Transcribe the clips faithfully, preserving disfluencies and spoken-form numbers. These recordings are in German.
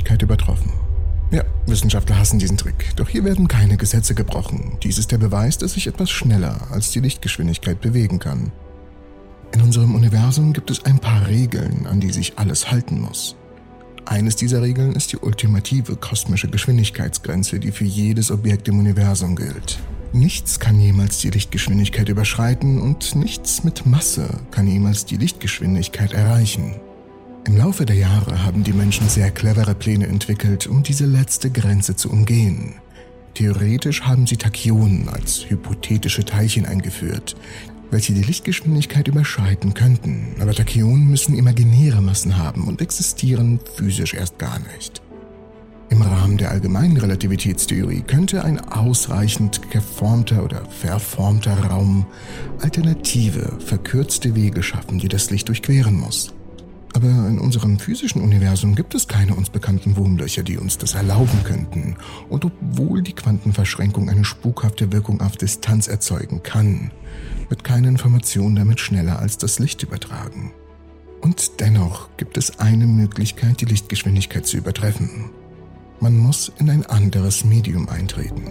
Lichtgeschwindigkeit übertroffen. Ja, Wissenschaftler hassen diesen Trick, doch hier werden keine Gesetze gebrochen. Dies ist der Beweis, dass sich etwas schneller als die Lichtgeschwindigkeit bewegen kann. In unserem Universum gibt es ein paar Regeln, an die sich alles halten muss. Eines dieser Regeln ist die ultimative kosmische Geschwindigkeitsgrenze, die für jedes Objekt im Universum gilt. Nichts kann jemals die Lichtgeschwindigkeit überschreiten und nichts mit Masse kann jemals die Lichtgeschwindigkeit erreichen. Im Laufe der Jahre haben die Menschen sehr clevere Pläne entwickelt, um diese letzte Grenze zu umgehen. Theoretisch haben sie Tachyonen als hypothetische Teilchen eingeführt, welche die Lichtgeschwindigkeit überschreiten könnten, aber Tachyonen müssen imaginäre Massen haben und existieren physisch erst gar nicht. Im Rahmen der allgemeinen Relativitätstheorie könnte ein ausreichend geformter oder verformter Raum alternative, verkürzte Wege schaffen, die das Licht durchqueren muss. Aber in unserem physischen Universum gibt es keine uns bekannten Wurmlöcher, die uns das erlauben könnten. Und obwohl die Quantenverschränkung eine spukhafte Wirkung auf Distanz erzeugen kann, wird keine Information damit schneller als das Licht übertragen. Und dennoch gibt es eine Möglichkeit, die Lichtgeschwindigkeit zu übertreffen. Man muss in ein anderes Medium eintreten.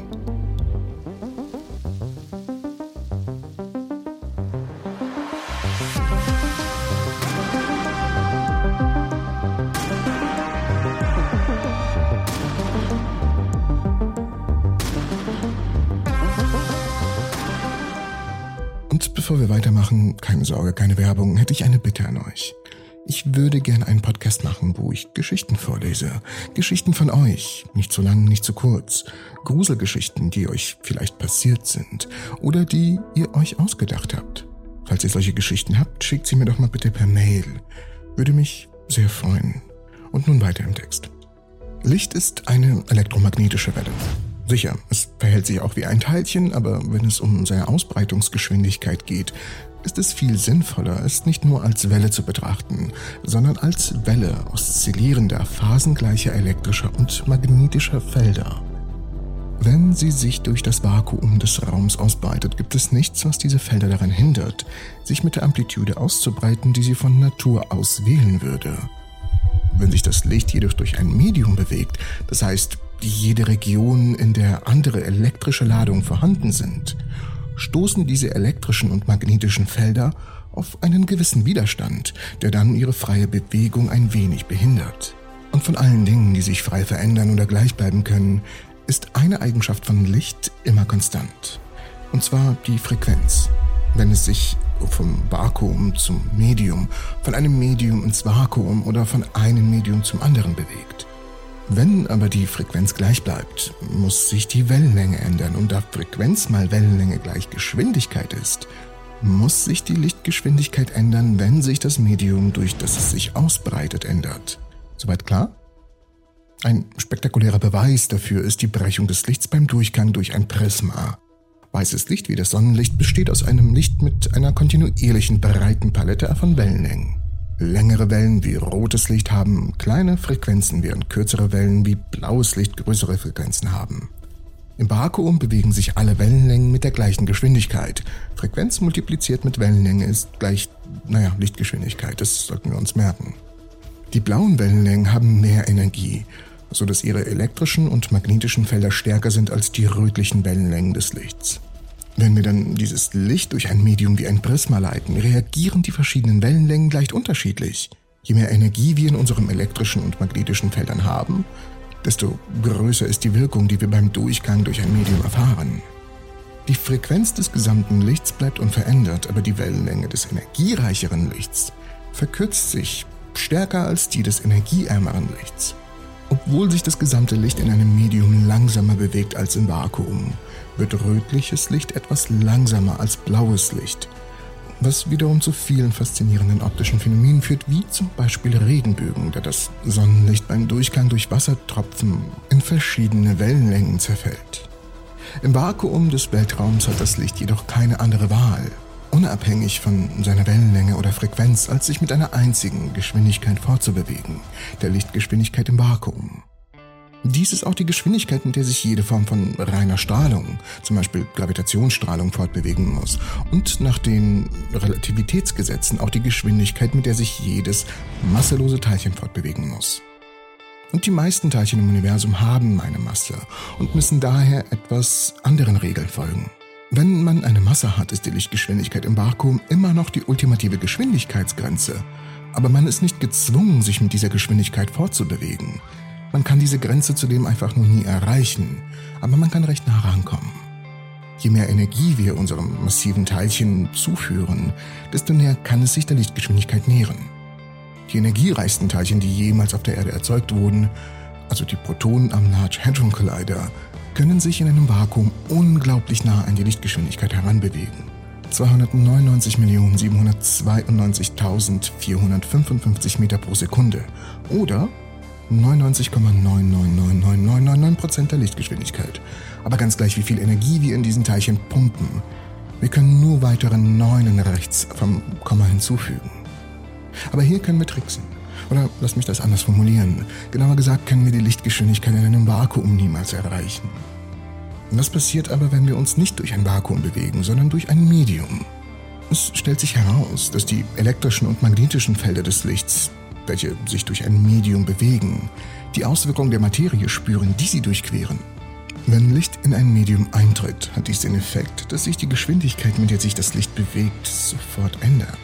Und bevor wir weitermachen, keine Sorge, keine Werbung, hätte ich eine Bitte an euch. Ich würde gerne einen Podcast machen, wo ich Geschichten vorlese. Geschichten von euch, nicht zu lang, nicht zu kurz. Gruselgeschichten, die euch vielleicht passiert sind oder die ihr euch ausgedacht habt. Falls ihr solche Geschichten habt, schickt sie mir doch mal bitte per Mail. Würde mich sehr freuen. Und nun weiter im Text. Licht ist eine elektromagnetische Welle. Sicher, es verhält sich auch wie ein Teilchen, aber wenn es um seine Ausbreitungsgeschwindigkeit geht, ist es viel sinnvoller, es nicht nur als Welle zu betrachten, sondern als Welle oszillierender, phasengleicher elektrischer und magnetischer Felder. Wenn sie sich durch das Vakuum des Raums ausbreitet, gibt es nichts, was diese Felder daran hindert, sich mit der Amplitude auszubreiten, die sie von Natur aus wählen würde. Wenn sich das Licht jedoch durch ein Medium bewegt, das heißt, jede Region, in der andere elektrische Ladungen vorhanden sind, stoßen diese elektrischen und magnetischen Felder auf einen gewissen Widerstand, der dann ihre freie Bewegung ein wenig behindert. Und von allen Dingen, die sich frei verändern oder gleich bleiben können, ist eine Eigenschaft von Licht immer konstant. Und zwar die Frequenz. Wenn es sich vom Vakuum zum Medium, von einem Medium ins Vakuum oder von einem Medium zum anderen bewegt. Wenn aber die Frequenz gleich bleibt, muss sich die Wellenlänge ändern und da Frequenz mal Wellenlänge gleich Geschwindigkeit ist, muss sich die Lichtgeschwindigkeit ändern, wenn sich das Medium, durch das es sich ausbreitet, ändert. Soweit klar? Ein spektakulärer Beweis dafür ist die Brechung des Lichts beim Durchgang durch ein Prisma. Weißes Licht wie das Sonnenlicht besteht aus einem Licht mit einer kontinuierlichen breiten Palette von Wellenlängen. Längere Wellen wie rotes Licht haben kleine Frequenzen, während kürzere Wellen wie blaues Licht größere Frequenzen haben. Im Vakuum bewegen sich alle Wellenlängen mit der gleichen Geschwindigkeit. Frequenz multipliziert mit Wellenlänge ist gleich, naja, Lichtgeschwindigkeit, das sollten wir uns merken. Die blauen Wellenlängen haben mehr Energie, sodass ihre elektrischen und magnetischen Felder stärker sind als die rötlichen Wellenlängen des Lichts. Wenn wir dann dieses Licht durch ein Medium wie ein Prisma leiten, reagieren die verschiedenen Wellenlängen leicht unterschiedlich. Je mehr Energie wir in unseren elektrischen und magnetischen Feldern haben, desto größer ist die Wirkung, die wir beim Durchgang durch ein Medium erfahren. Die Frequenz des gesamten Lichts bleibt unverändert, aber die Wellenlänge des energiereicheren Lichts verkürzt sich stärker als die des energieärmeren Lichts. Obwohl sich das gesamte Licht in einem Medium langsamer bewegt als im Vakuum, wird rötliches Licht etwas langsamer als blaues Licht, was wiederum zu vielen faszinierenden optischen Phänomenen führt, wie zum Beispiel Regenbögen, da das Sonnenlicht beim Durchgang durch Wassertropfen in verschiedene Wellenlängen zerfällt. Im Vakuum des Weltraums hat das Licht jedoch keine andere Wahl, unabhängig von seiner Wellenlänge oder Frequenz, als sich mit einer einzigen Geschwindigkeit fortzubewegen, der Lichtgeschwindigkeit im Vakuum. Dies ist auch die Geschwindigkeit, mit der sich jede Form von reiner Strahlung, zum Beispiel Gravitationsstrahlung, fortbewegen muss und nach den Relativitätsgesetzen auch die Geschwindigkeit, mit der sich jedes masselose Teilchen fortbewegen muss. Und die meisten Teilchen im Universum haben eine Masse und müssen daher etwas anderen Regeln folgen. Wenn man eine Masse hat, ist die Lichtgeschwindigkeit im Vakuum immer noch die ultimative Geschwindigkeitsgrenze. Aber man ist nicht gezwungen, sich mit dieser Geschwindigkeit fortzubewegen. Man kann diese Grenze zudem einfach nur nie erreichen, aber man kann recht nah rankommen. Je mehr Energie wir unserem massiven Teilchen zuführen, desto näher kann es sich der Lichtgeschwindigkeit nähern. Die energiereichsten Teilchen, die jemals auf der Erde erzeugt wurden, also die Protonen am Large Hadron Collider, können sich in einem Vakuum unglaublich nah an die Lichtgeschwindigkeit heranbewegen. zweihundertneunundneunzig Millionen siebenhundertzweiundneunzigtausendvierhundertfünfundfünfzig Meter pro Sekunde oder neunundneunzig Komma neun neun neun neun neun neun neun Prozent der Lichtgeschwindigkeit. Aber ganz gleich, wie viel Energie wir in diesen Teilchen pumpen. Wir können nur weitere Neunen rechts vom Komma hinzufügen. Aber hier können wir tricksen. Oder lass mich das anders formulieren. Genauer gesagt können wir die Lichtgeschwindigkeit in einem Vakuum niemals erreichen. Was passiert aber, wenn wir uns nicht durch ein Vakuum bewegen, sondern durch ein Medium? Es stellt sich heraus, dass die elektrischen und magnetischen Felder des Lichts, welche sich durch ein Medium bewegen, die Auswirkungen der Materie spüren, die sie durchqueren. Wenn Licht in ein Medium eintritt, hat dies den Effekt, dass sich die Geschwindigkeit, mit der sich das Licht bewegt, sofort ändert.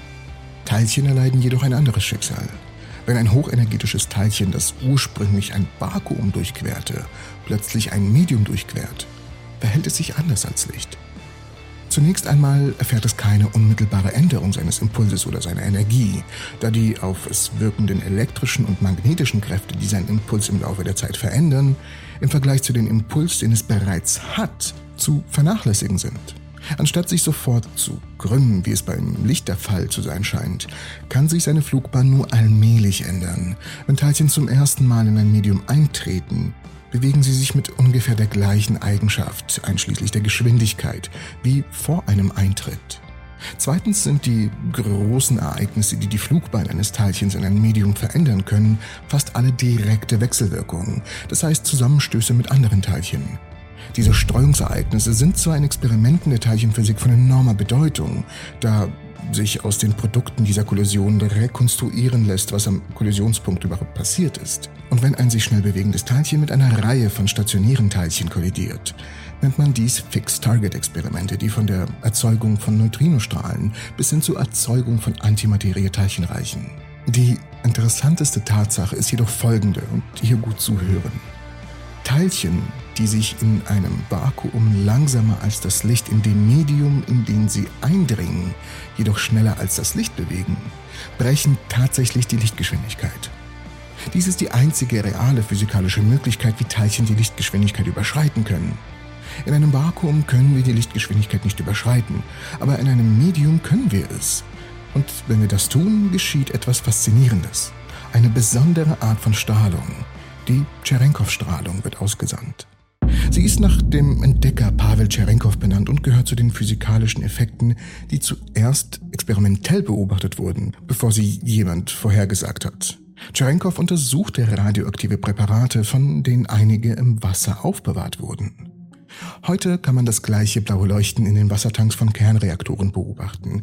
Teilchen erleiden jedoch ein anderes Schicksal. Wenn ein hochenergetisches Teilchen, das ursprünglich ein Vakuum durchquerte, plötzlich ein Medium durchquert, verhält es sich anders als Licht. Zunächst einmal erfährt es keine unmittelbare Änderung seines Impulses oder seiner Energie, da die auf es wirkenden elektrischen und magnetischen Kräfte, die seinen Impuls im Laufe der Zeit verändern, im Vergleich zu dem Impuls, den es bereits hat, zu vernachlässigen sind. Anstatt sich sofort zu krümmen, wie es beim Licht der Fall zu sein scheint, kann sich seine Flugbahn nur allmählich ändern. Wenn Teilchen zum ersten Mal in ein Medium eintreten, bewegen sie sich mit ungefähr der gleichen Eigenschaft, einschließlich der Geschwindigkeit, wie vor einem Eintritt. Zweitens sind die großen Ereignisse, die die Flugbahn eines Teilchens in ein Medium verändern können, fast alle direkte Wechselwirkungen, das heißt Zusammenstöße mit anderen Teilchen. Diese Streuungsereignisse sind zwar in Experimenten der Teilchenphysik von enormer Bedeutung, da sich aus den Produkten dieser Kollision rekonstruieren lässt, was am Kollisionspunkt überhaupt passiert ist. Und wenn ein sich schnell bewegendes Teilchen mit einer Reihe von stationären Teilchen kollidiert, nennt man dies Fixed-Target-Experimente, die von der Erzeugung von Neutrinostrahlen bis hin zur Erzeugung von Antimaterie-Teilchen reichen. Die interessanteste Tatsache ist jedoch folgende, und hier gut zuhören. Teilchen, die sich in einem Vakuum langsamer als das Licht in dem Medium, in den sie eindringen, jedoch schneller als das Licht bewegen, brechen tatsächlich die Lichtgeschwindigkeit. Dies ist die einzige reale physikalische Möglichkeit, wie Teilchen die Lichtgeschwindigkeit überschreiten können. In einem Vakuum können wir die Lichtgeschwindigkeit nicht überschreiten, aber in einem Medium können wir es. Und wenn wir das tun, geschieht etwas Faszinierendes. Eine besondere Art von Strahlung. Die Tscherenkow-Strahlung wird ausgesandt. Sie ist nach dem Entdecker Pawel Tscherenkow benannt und gehört zu den physikalischen Effekten, die zuerst experimentell beobachtet wurden, bevor sie jemand vorhergesagt hat. Tscherenkow untersuchte radioaktive Präparate, von denen einige im Wasser aufbewahrt wurden. Heute kann man das gleiche blaue Leuchten in den Wassertanks von Kernreaktoren beobachten.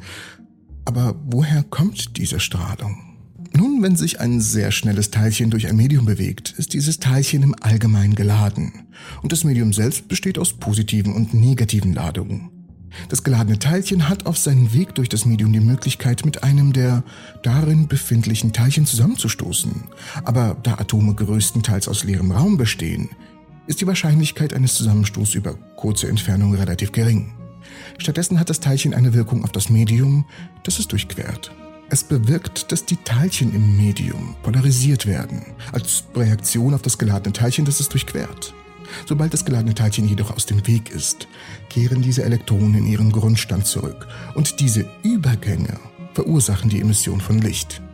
Aber woher kommt diese Strahlung? Nun, wenn sich ein sehr schnelles Teilchen durch ein Medium bewegt, ist dieses Teilchen im Allgemeinen geladen. Und das Medium selbst besteht aus positiven und negativen Ladungen. Das geladene Teilchen hat auf seinem Weg durch das Medium die Möglichkeit, mit einem der darin befindlichen Teilchen zusammenzustoßen. Aber da Atome größtenteils aus leerem Raum bestehen, ist die Wahrscheinlichkeit eines Zusammenstoßes über kurze Entfernung relativ gering. Stattdessen hat das Teilchen eine Wirkung auf das Medium, das es durchquert. Es bewirkt, dass die Teilchen im Medium polarisiert werden, als Reaktion auf das geladene Teilchen, das es durchquert. Sobald das geladene Teilchen jedoch aus dem Weg ist, kehren diese Elektronen in ihren Grundstand zurück und diese Übergänge verursachen die Emission von Licht.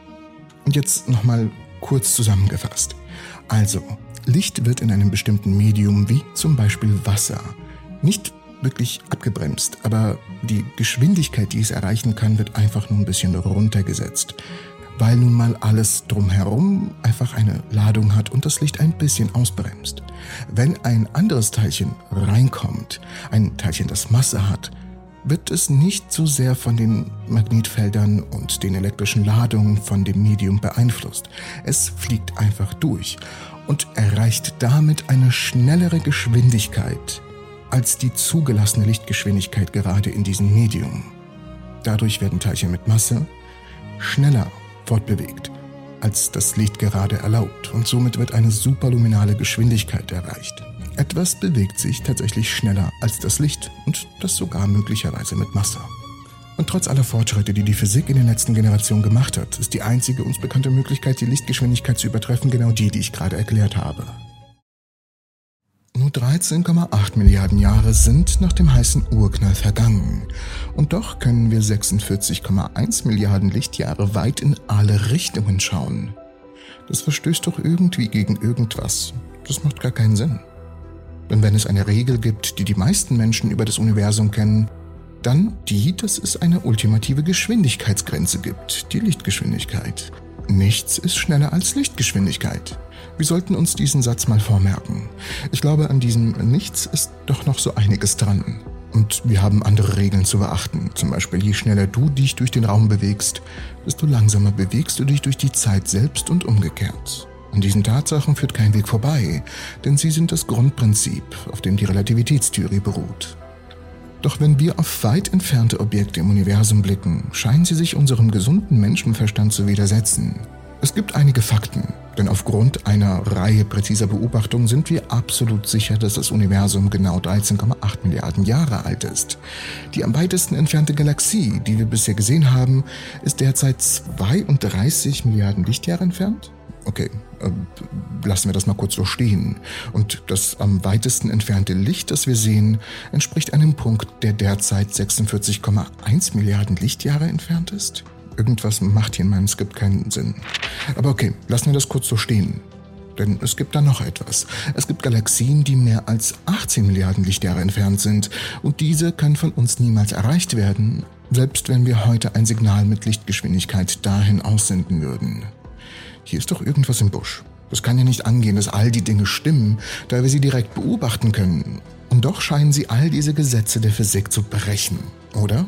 Und jetzt nochmal kurz zusammengefasst. Also, Licht wird in einem bestimmten Medium, wie zum Beispiel Wasser, nicht wirklich abgebremst, aber die Geschwindigkeit, die es erreichen kann, wird einfach nur ein bisschen runtergesetzt, weil nun mal alles drumherum einfach eine Ladung hat und das Licht ein bisschen ausbremst. Wenn ein anderes Teilchen reinkommt, ein Teilchen, das Masse hat, wird es nicht so sehr von den Magnetfeldern und den elektrischen Ladungen von dem Medium beeinflusst. Es fliegt einfach durch und erreicht damit eine schnellere Geschwindigkeit als die zugelassene Lichtgeschwindigkeit gerade in diesem Medium. Dadurch werden Teilchen mit Masse schneller fortbewegt, als das Licht gerade erlaubt, und somit wird eine superluminale Geschwindigkeit erreicht. Etwas bewegt sich tatsächlich schneller als das Licht und das sogar möglicherweise mit Masse. Und trotz aller Fortschritte, die die Physik in den letzten Generationen gemacht hat, ist die einzige uns bekannte Möglichkeit, die Lichtgeschwindigkeit zu übertreffen, genau die, die ich gerade erklärt habe. Nur dreizehn Komma acht Milliarden Jahre sind nach dem heißen Urknall vergangen. Und doch können wir sechsundvierzig Komma eins Milliarden Lichtjahre weit in alle Richtungen schauen. Das verstößt doch irgendwie gegen irgendwas. Das macht gar keinen Sinn. Denn wenn es eine Regel gibt, die die meisten Menschen über das Universum kennen, dann die, dass es eine ultimative Geschwindigkeitsgrenze gibt, die Lichtgeschwindigkeit. Nichts ist schneller als Lichtgeschwindigkeit. Wir sollten uns diesen Satz mal vormerken. Ich glaube, an diesem Nichts ist doch noch so einiges dran. Und wir haben andere Regeln zu beachten. Zum Beispiel, je schneller du dich durch den Raum bewegst, desto langsamer bewegst du dich durch die Zeit selbst und umgekehrt. An diesen Tatsachen führt kein Weg vorbei, denn sie sind das Grundprinzip, auf dem die Relativitätstheorie beruht. Doch wenn wir auf weit entfernte Objekte im Universum blicken, scheinen sie sich unserem gesunden Menschenverstand zu widersetzen. Es gibt einige Fakten, denn aufgrund einer Reihe präziser Beobachtungen sind wir absolut sicher, dass das Universum genau dreizehn Komma acht Milliarden Jahre alt ist. Die am weitesten entfernte Galaxie, die wir bisher gesehen haben, ist derzeit zweiunddreißig Milliarden Lichtjahre entfernt. Okay, äh, lassen wir das mal kurz so stehen. Und das am weitesten entfernte Licht, das wir sehen, entspricht einem Punkt, der derzeit sechsundvierzig Komma eins Milliarden Lichtjahre entfernt ist. Irgendwas macht hier in meinem Skript keinen Sinn. Aber okay, lassen wir das kurz so stehen. Denn es gibt da noch etwas. Es gibt Galaxien, die mehr als achtzehn Milliarden Lichtjahre entfernt sind. Und diese können von uns niemals erreicht werden, selbst wenn wir heute ein Signal mit Lichtgeschwindigkeit dahin aussenden würden. Hier ist doch irgendwas im Busch. Es kann ja nicht angehen, dass all die Dinge stimmen, da wir sie direkt beobachten können. Und doch scheinen sie all diese Gesetze der Physik zu brechen, oder?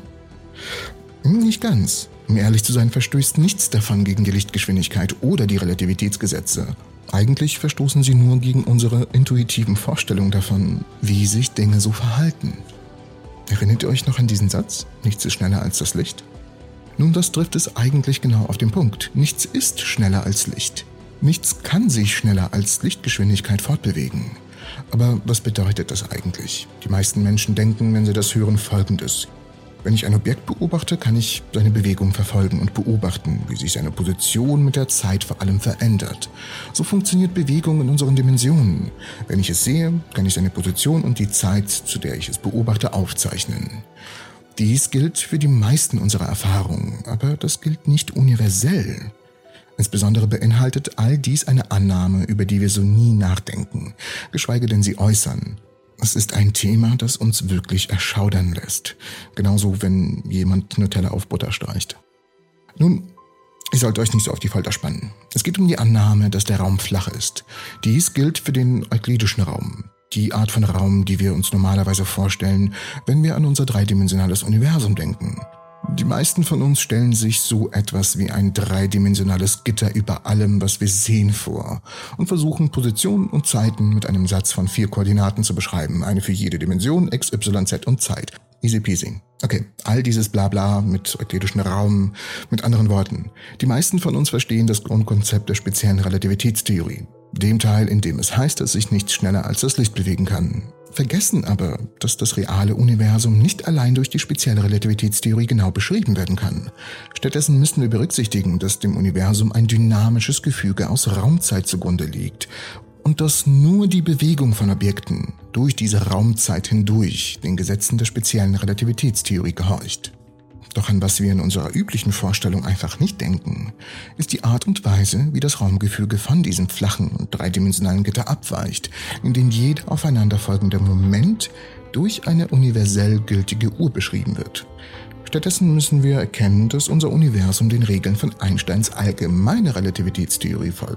Nicht ganz. Um ehrlich zu sein, verstößt nichts davon gegen die Lichtgeschwindigkeit oder die Relativitätsgesetze. Eigentlich verstoßen sie nur gegen unsere intuitiven Vorstellungen davon, wie sich Dinge so verhalten. Erinnert ihr euch noch an diesen Satz? Nichts ist schneller als das Licht? Nun, das trifft es eigentlich genau auf den Punkt. Nichts ist schneller als Licht. Nichts kann sich schneller als Lichtgeschwindigkeit fortbewegen. Aber was bedeutet das eigentlich? Die meisten Menschen denken, wenn sie das hören, Folgendes. Wenn ich ein Objekt beobachte, kann ich seine Bewegung verfolgen und beobachten, wie sich seine Position mit der Zeit vor allem verändert. So funktioniert Bewegung in unseren Dimensionen. Wenn ich es sehe, kann ich seine Position und die Zeit, zu der ich es beobachte, aufzeichnen. Dies gilt für die meisten unserer Erfahrungen, aber das gilt nicht universell. Insbesondere beinhaltet all dies eine Annahme, über die wir so nie nachdenken, geschweige denn sie äußern. Es ist ein Thema, das uns wirklich erschaudern lässt. Genauso, wenn jemand Nutella auf Butter streicht. Nun, ihr sollt euch nicht so auf die Folter spannen. Es geht um die Annahme, dass der Raum flach ist. Dies gilt für den euklidischen Raum. Die Art von Raum, die wir uns normalerweise vorstellen, wenn wir an unser dreidimensionales Universum denken. Die meisten von uns stellen sich so etwas wie ein dreidimensionales Gitter über allem, was wir sehen, vor und versuchen Positionen und Zeiten mit einem Satz von vier Koordinaten zu beschreiben, eine für jede Dimension, x, y, z und Zeit. Easy peasy. Okay, all dieses Blabla mit euklidischen Raum, mit anderen Worten. Die meisten von uns verstehen das Grundkonzept der speziellen Relativitätstheorie. Dem Teil, in dem es heißt, dass sich nichts schneller als das Licht bewegen kann. Vergessen aber, dass das reale Universum nicht allein durch die spezielle Relativitätstheorie genau beschrieben werden kann. Stattdessen müssen wir berücksichtigen, dass dem Universum ein dynamisches Gefüge aus Raumzeit zugrunde liegt und dass nur die Bewegung von Objekten durch diese Raumzeit hindurch den Gesetzen der speziellen Relativitätstheorie gehorcht. Doch an was wir in unserer üblichen Vorstellung einfach nicht denken, ist die Art und Weise, wie das Raumgefüge von diesem flachen und dreidimensionalen Gitter abweicht, in dem jeder aufeinanderfolgende Moment durch eine universell gültige Uhr beschrieben wird. Stattdessen müssen wir erkennen, dass unser Universum den Regeln von Einsteins allgemeiner Relativitätstheorie folgt.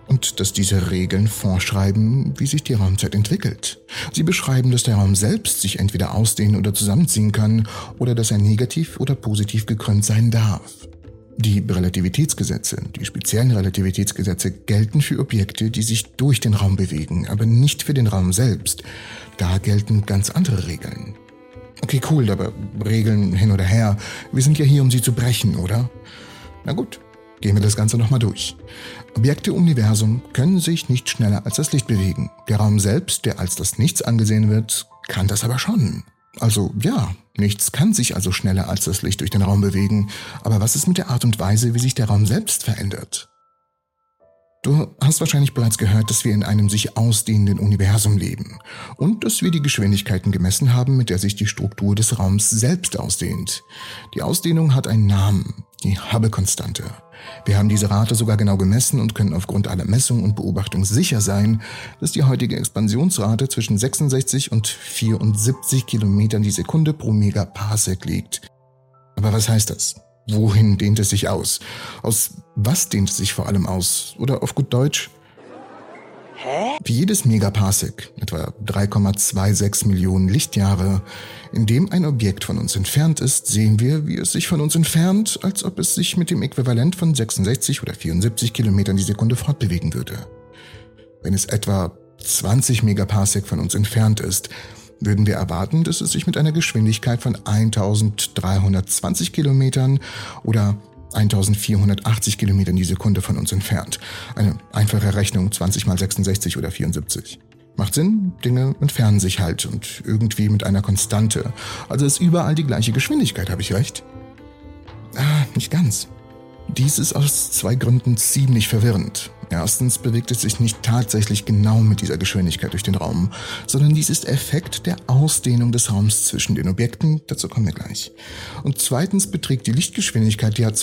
Und dass diese Regeln vorschreiben, wie sich die Raumzeit entwickelt. Sie beschreiben, dass der Raum selbst sich entweder ausdehnen oder zusammenziehen kann oder dass er negativ oder positiv gekrümmt sein darf. Die Relativitätsgesetze, die speziellen Relativitätsgesetze gelten für Objekte, die sich durch den Raum bewegen, aber nicht für den Raum selbst. Da gelten ganz andere Regeln. Okay, cool, aber Regeln hin oder her, wir sind ja hier, um sie zu brechen, oder? Na gut. Gehen wir das Ganze nochmal durch. Objekte im Universum können sich nicht schneller als das Licht bewegen. Der Raum selbst, der als das Nichts angesehen wird, kann das aber schon. Also ja, nichts kann sich also schneller als das Licht durch den Raum bewegen. Aber was ist mit der Art und Weise, wie sich der Raum selbst verändert? Du hast wahrscheinlich bereits gehört, dass wir in einem sich ausdehnenden Universum leben und dass wir die Geschwindigkeiten gemessen haben, mit der sich die Struktur des Raums selbst ausdehnt. Die Ausdehnung hat einen Namen, die Hubble-Konstante. Wir haben diese Rate sogar genau gemessen und können aufgrund aller Messungen und Beobachtungen sicher sein, dass die heutige Expansionsrate zwischen sechsundsechzig und vierundsiebzig Kilometern die Sekunde pro Megaparsec liegt. Aber was heißt das? Wohin dehnt es sich aus? Aus was dehnt es sich vor allem aus? Oder auf gut Deutsch? Hä? Für jedes Megaparsec, etwa drei Komma sechsundzwanzig Millionen Lichtjahre, in dem ein Objekt von uns entfernt ist, sehen wir, wie es sich von uns entfernt, als ob es sich mit dem Äquivalent von sechsundsechzig oder vierundsiebzig Kilometern die Sekunde fortbewegen würde. Wenn es etwa zwanzig Megaparsec von uns entfernt ist, würden wir erwarten, dass es sich mit einer Geschwindigkeit von eintausenddreihundertzwanzig Kilometern oder eintausendvierhundertachtzig Kilometern die Sekunde von uns entfernt. Eine einfache Rechnung, zwanzig mal sechsundsechzig oder vierundsiebzig. Macht Sinn, Dinge entfernen sich halt und irgendwie mit einer Konstante. Also ist überall die gleiche Geschwindigkeit, habe ich recht? Ah, nicht ganz. Dies ist aus zwei Gründen ziemlich verwirrend. Erstens bewegt es sich nicht tatsächlich genau mit dieser Geschwindigkeit durch den Raum, sondern dies ist Effekt der Ausdehnung des Raums zwischen den Objekten, dazu kommen wir gleich. Und zweitens beträgt die Lichtgeschwindigkeit ja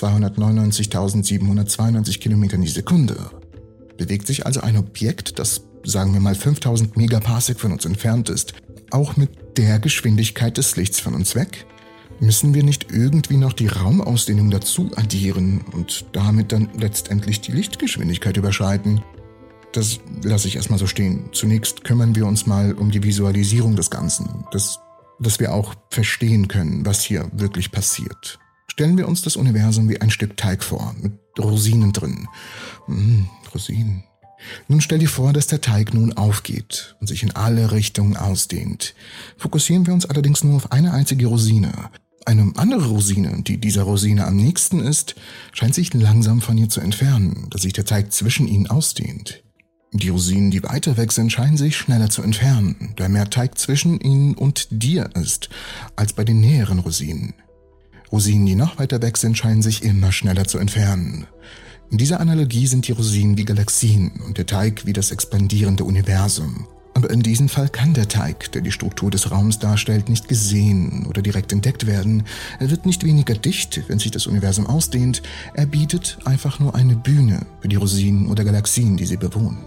zweihundertneunundneunzigtausendsiebenhundertzweiundneunzig Kilometer die Sekunde. Bewegt sich also ein Objekt, das, sagen wir mal, fünftausend Megaparsec von uns entfernt ist, auch mit der Geschwindigkeit des Lichts von uns weg? Müssen wir nicht irgendwie noch die Raumausdehnung dazu addieren und damit dann letztendlich die Lichtgeschwindigkeit überschreiten? Das lasse ich erstmal so stehen. Zunächst kümmern wir uns mal um die Visualisierung des Ganzen, dass, dass wir auch verstehen können, was hier wirklich passiert. Stellen wir uns das Universum wie ein Stück Teig vor, mit Rosinen drin. Mmh, Rosinen. Nun stell dir vor, dass der Teig nun aufgeht und sich in alle Richtungen ausdehnt. Fokussieren wir uns allerdings nur auf eine einzige Rosine. Eine andere Rosine, die dieser Rosine am nächsten ist, scheint sich langsam von ihr zu entfernen, da sich der Teig zwischen ihnen ausdehnt. Die Rosinen, die weiter weg sind, scheinen sich schneller zu entfernen, da mehr Teig zwischen ihnen und dir ist, als bei den näheren Rosinen. Rosinen, die noch weiter weg sind, scheinen sich immer schneller zu entfernen. In dieser Analogie sind die Rosinen wie Galaxien und der Teig wie das expandierende Universum. Aber in diesem Fall kann der Teig, der die Struktur des Raums darstellt, nicht gesehen oder direkt entdeckt werden. Er wird nicht weniger dicht, wenn sich das Universum ausdehnt. Er bietet einfach nur eine Bühne für die Rosinen oder Galaxien, die sie bewohnen.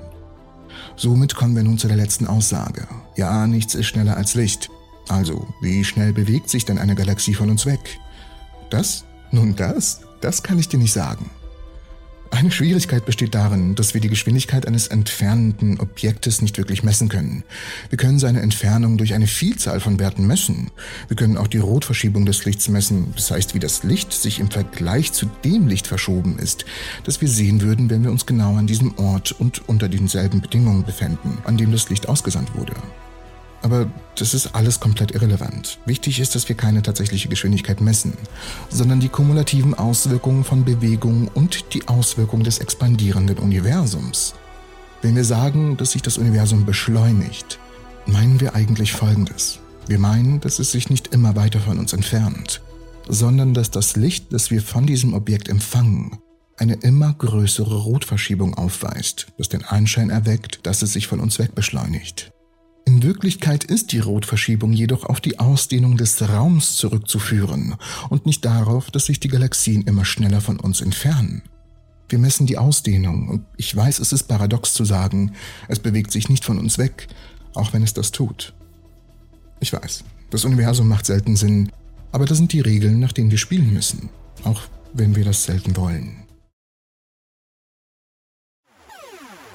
Somit kommen wir nun zu der letzten Aussage. Ja, nichts ist schneller als Licht. Also, wie schnell bewegt sich denn eine Galaxie von uns weg? Das? Nun das? Das kann ich dir nicht sagen. Eine Schwierigkeit besteht darin, dass wir die Geschwindigkeit eines entfernenden Objektes nicht wirklich messen können. Wir können seine Entfernung durch eine Vielzahl von Werten messen. Wir können auch die Rotverschiebung des Lichts messen, das heißt, wie das Licht sich im Vergleich zu dem Licht verschoben ist, das wir sehen würden, wenn wir uns genau an diesem Ort und unter denselben Bedingungen befänden, an dem das Licht ausgesandt wurde. Aber das ist alles komplett irrelevant. Wichtig ist, dass wir keine tatsächliche Geschwindigkeit messen, sondern die kumulativen Auswirkungen von Bewegung und die Auswirkungen des expandierenden Universums. Wenn wir sagen, dass sich das Universum beschleunigt, meinen wir eigentlich Folgendes. Wir meinen, dass es sich nicht immer weiter von uns entfernt, sondern dass das Licht, das wir von diesem Objekt empfangen, eine immer größere Rotverschiebung aufweist, das den Anschein erweckt, dass es sich von uns wegbeschleunigt. In Wirklichkeit ist die Rotverschiebung jedoch auf die Ausdehnung des Raums zurückzuführen und nicht darauf, dass sich die Galaxien immer schneller von uns entfernen. Wir messen die Ausdehnung und ich weiß, es ist paradox zu sagen, es bewegt sich nicht von uns weg, auch wenn es das tut. Ich weiß, das Universum macht selten Sinn, aber das sind die Regeln, nach denen wir spielen müssen, auch wenn wir das selten wollen.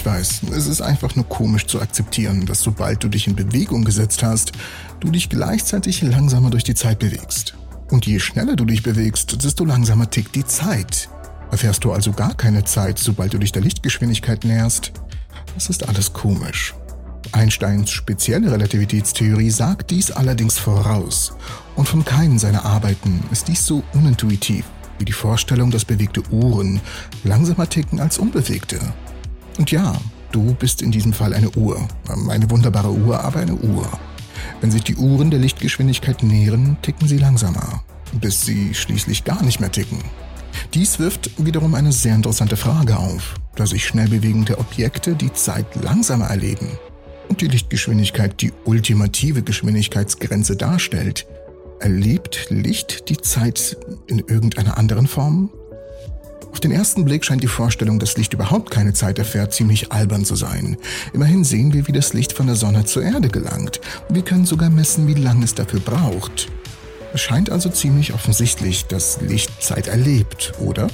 Ich weiß, es ist einfach nur komisch zu akzeptieren, dass sobald du dich in Bewegung gesetzt hast, du dich gleichzeitig langsamer durch die Zeit bewegst. Und je schneller du dich bewegst, desto langsamer tickt die Zeit. Erfährst du also gar keine Zeit, sobald du dich der Lichtgeschwindigkeit näherst? Das ist alles komisch. Einsteins spezielle Relativitätstheorie sagt dies allerdings voraus. Und von keinem seiner Arbeiten ist dies so unintuitiv wie die Vorstellung, dass bewegte Uhren langsamer ticken als unbewegte. Und ja, du bist in diesem Fall eine Uhr. Eine wunderbare Uhr, aber eine Uhr. Wenn sich die Uhren der Lichtgeschwindigkeit nähern, ticken sie langsamer, bis sie schließlich gar nicht mehr ticken. Dies wirft wiederum eine sehr interessante Frage auf, da sich schnell bewegende Objekte die Zeit langsamer erleben und die Lichtgeschwindigkeit die ultimative Geschwindigkeitsgrenze darstellt. Erlebt Licht die Zeit in irgendeiner anderen Form? Auf den ersten Blick scheint die Vorstellung, dass Licht überhaupt keine Zeit erfährt, ziemlich albern zu sein. Immerhin sehen wir, wie das Licht von der Sonne zur Erde gelangt. Wir können sogar messen, wie lange es dafür braucht. Es scheint also ziemlich offensichtlich, dass Licht Zeit erlebt, oder?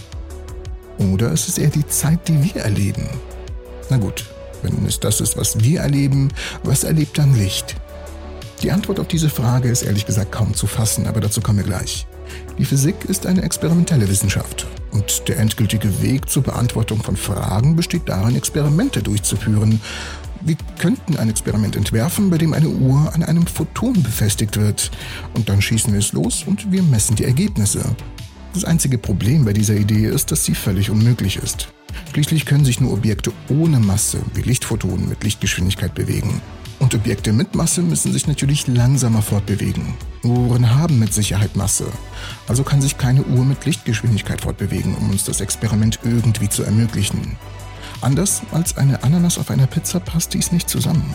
Oder ist es eher die Zeit, die wir erleben? Na gut, wenn es das ist, was wir erleben, was erlebt dann Licht? Die Antwort auf diese Frage ist ehrlich gesagt kaum zu fassen, aber dazu kommen wir gleich. Die Physik ist eine experimentelle Wissenschaft und der endgültige Weg zur Beantwortung von Fragen besteht darin, Experimente durchzuführen. Wir könnten ein Experiment entwerfen, bei dem eine Uhr an einem Photon befestigt wird. Und dann schießen wir es los und wir messen die Ergebnisse. Das einzige Problem bei dieser Idee ist, dass sie völlig unmöglich ist. Schließlich können sich nur Objekte ohne Masse wie Lichtphotonen mit Lichtgeschwindigkeit bewegen. Und Objekte mit Masse müssen sich natürlich langsamer fortbewegen. Uhren haben mit Sicherheit Masse. Also kann sich keine Uhr mit Lichtgeschwindigkeit fortbewegen, um uns das Experiment irgendwie zu ermöglichen. Anders als eine Ananas auf einer Pizza passt dies nicht zusammen.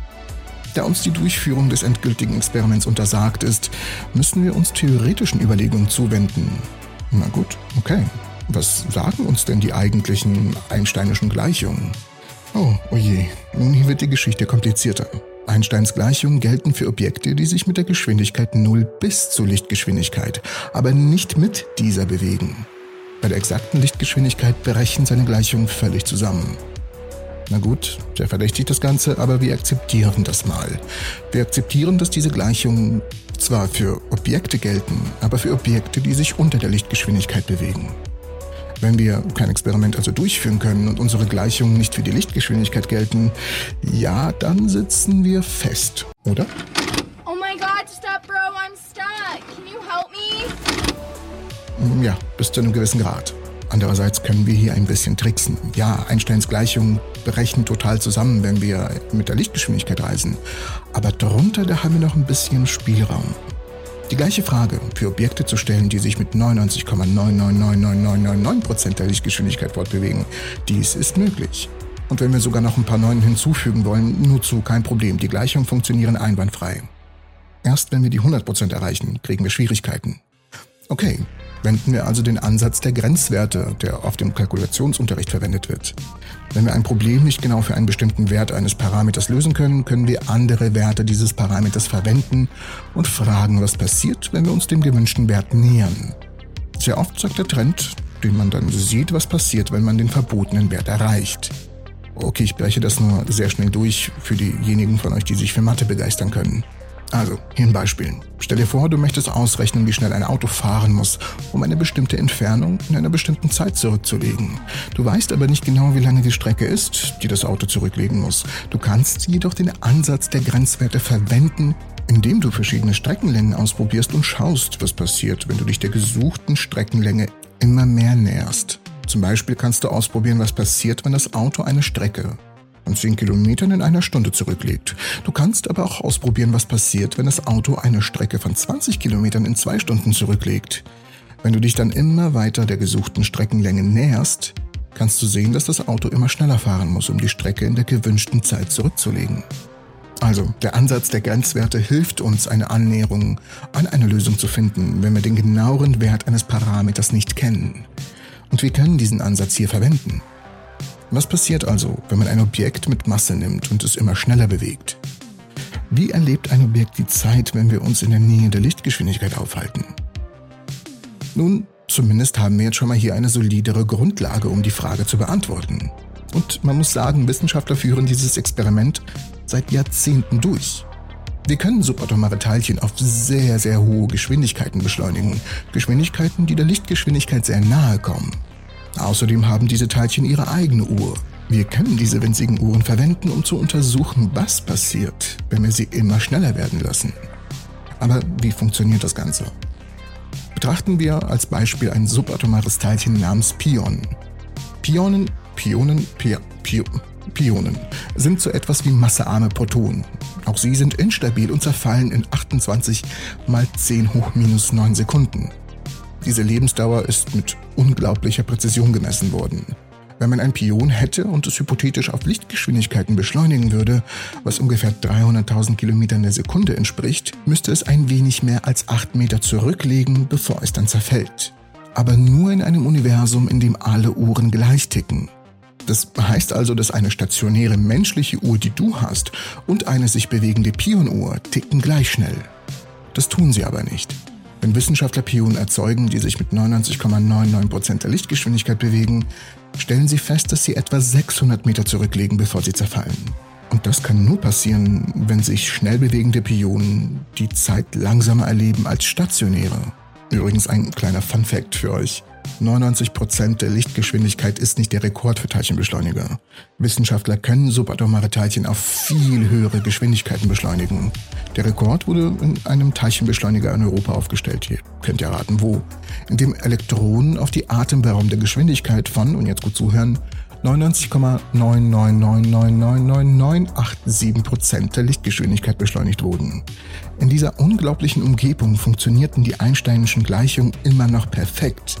Da uns die Durchführung des endgültigen Experiments untersagt ist, müssen wir uns theoretischen Überlegungen zuwenden. Na gut, okay. Was sagen uns denn die eigentlichen einsteinischen Gleichungen? Oh, oje, nun hier wird die Geschichte komplizierter. Einsteins Gleichungen gelten für Objekte, die sich mit der Geschwindigkeit null bis zur Lichtgeschwindigkeit, aber nicht mit dieser bewegen. Bei der exakten Lichtgeschwindigkeit brechen seine Gleichungen völlig zusammen. Na gut, sehr verdächtig das Ganze, aber wir akzeptieren das mal. Wir akzeptieren, dass diese Gleichungen zwar für Objekte gelten, aber für Objekte, die sich unter der Lichtgeschwindigkeit bewegen. Wenn wir kein Experiment also durchführen können und unsere Gleichungen nicht für die Lichtgeschwindigkeit gelten, ja, dann sitzen wir fest, oder? Oh my God, stop, bro, I'm stuck. Can you help me? Ja, bis zu einem gewissen Grad. Andererseits können wir hier ein bisschen tricksen. Ja, Einsteins Gleichungen brechen total zusammen, wenn wir mit der Lichtgeschwindigkeit reisen. Aber drunter, da haben wir noch ein bisschen Spielraum. Die gleiche Frage für Objekte zu stellen, die sich mit neunundneunzig Komma neun neun neun neun neun neun neun Prozent der Lichtgeschwindigkeit fortbewegen, dies ist möglich. Und wenn wir sogar noch ein paar Neunen hinzufügen wollen, nur zu, kein Problem, die Gleichungen funktionieren einwandfrei. Erst wenn wir die hundert Prozent erreichen, kriegen wir Schwierigkeiten. Okay, wenden wir also den Ansatz der Grenzwerte, der auf dem Kalkulationsunterricht verwendet wird. Wenn wir ein Problem nicht genau für einen bestimmten Wert eines Parameters lösen können, können wir andere Werte dieses Parameters verwenden und fragen, was passiert, wenn wir uns dem gewünschten Wert nähern. Sehr oft sagt der Trend, den man dann sieht, was passiert, wenn man den verbotenen Wert erreicht. Okay, ich breche das nur sehr schnell durch für diejenigen von euch, die sich für Mathe begeistern können. Also, hier ein Beispiel. Stell dir vor, du möchtest ausrechnen, wie schnell ein Auto fahren muss, um eine bestimmte Entfernung in einer bestimmten Zeit zurückzulegen. Du weißt aber nicht genau, wie lange die Strecke ist, die das Auto zurücklegen muss. Du kannst jedoch den Ansatz der Grenzwerte verwenden, indem du verschiedene Streckenlängen ausprobierst und schaust, was passiert, wenn du dich der gesuchten Streckenlänge immer mehr näherst. Zum Beispiel kannst du ausprobieren, was passiert, wenn das Auto eine Strecke von zehn Kilometern in einer Stunde zurücklegt. Du kannst aber auch ausprobieren, was passiert, wenn das Auto eine Strecke von zwanzig Kilometern in zwei Stunden zurücklegt. Wenn du dich dann immer weiter der gesuchten Streckenlänge näherst, kannst du sehen, dass das Auto immer schneller fahren muss, um die Strecke in der gewünschten Zeit zurückzulegen. Also, der Ansatz der Grenzwerte hilft uns, eine Annäherung an eine Lösung zu finden, wenn wir den genaueren Wert eines Parameters nicht kennen. Und wir können diesen Ansatz hier verwenden. Was passiert also, wenn man ein Objekt mit Masse nimmt und es immer schneller bewegt? Wie erlebt ein Objekt die Zeit, wenn wir uns in der Nähe der Lichtgeschwindigkeit aufhalten? Nun, zumindest haben wir jetzt schon mal hier eine solidere Grundlage, um die Frage zu beantworten. Und man muss sagen, Wissenschaftler führen dieses Experiment seit Jahrzehnten durch. Wir können subatomare Teilchen auf sehr, sehr hohe Geschwindigkeiten beschleunigen. Geschwindigkeiten, die der Lichtgeschwindigkeit sehr nahe kommen. Außerdem haben diese Teilchen ihre eigene Uhr. Wir können diese winzigen Uhren verwenden, um zu untersuchen, was passiert, wenn wir sie immer schneller werden lassen. Aber wie funktioniert das Ganze? Betrachten wir als Beispiel ein subatomares Teilchen namens Pion. Pionen, Pionen, Pi, Pi, Pionen sind so etwas wie massearme Protonen. Auch sie sind instabil und zerfallen in achtundzwanzig mal zehn hoch minus neun Sekunden. Diese Lebensdauer ist mit unglaublicher Präzision gemessen worden. Wenn man ein Pion hätte und es hypothetisch auf Lichtgeschwindigkeiten beschleunigen würde, was ungefähr dreihunderttausend Kilometern der Sekunde entspricht, müsste es ein wenig mehr als acht Meter zurücklegen, bevor es dann zerfällt. Aber nur in einem Universum, in dem alle Uhren gleich ticken. Das heißt also, dass eine stationäre menschliche Uhr, die du hast, und eine sich bewegende Pionuhr ticken gleich schnell. Das tun sie aber nicht. Wenn Wissenschaftler Pionen erzeugen, die sich mit neunundneunzig Komma neunundneunzig Prozent der Lichtgeschwindigkeit bewegen, stellen sie fest, dass sie etwa sechshundert Meter zurücklegen, bevor sie zerfallen. Und das kann nur passieren, wenn sich schnell bewegende Pionen die Zeit langsamer erleben als stationäre. Übrigens ein kleiner Fun-Fact für euch. neunundneunzig Prozent der Lichtgeschwindigkeit ist nicht der Rekord für Teilchenbeschleuniger. Wissenschaftler können subatomare Teilchen auf viel höhere Geschwindigkeiten beschleunigen. Der Rekord wurde in einem Teilchenbeschleuniger in Europa aufgestellt. Ihr könnt ja raten, wo. Indem Elektronen auf die atemberaubende Geschwindigkeit von, und jetzt gut zuhören, neunundneunzig Komma neun neun neun neun neun neun neun acht sieben Prozent der Lichtgeschwindigkeit beschleunigt wurden. In dieser unglaublichen Umgebung funktionierten die Einsteinischen Gleichungen immer noch perfekt.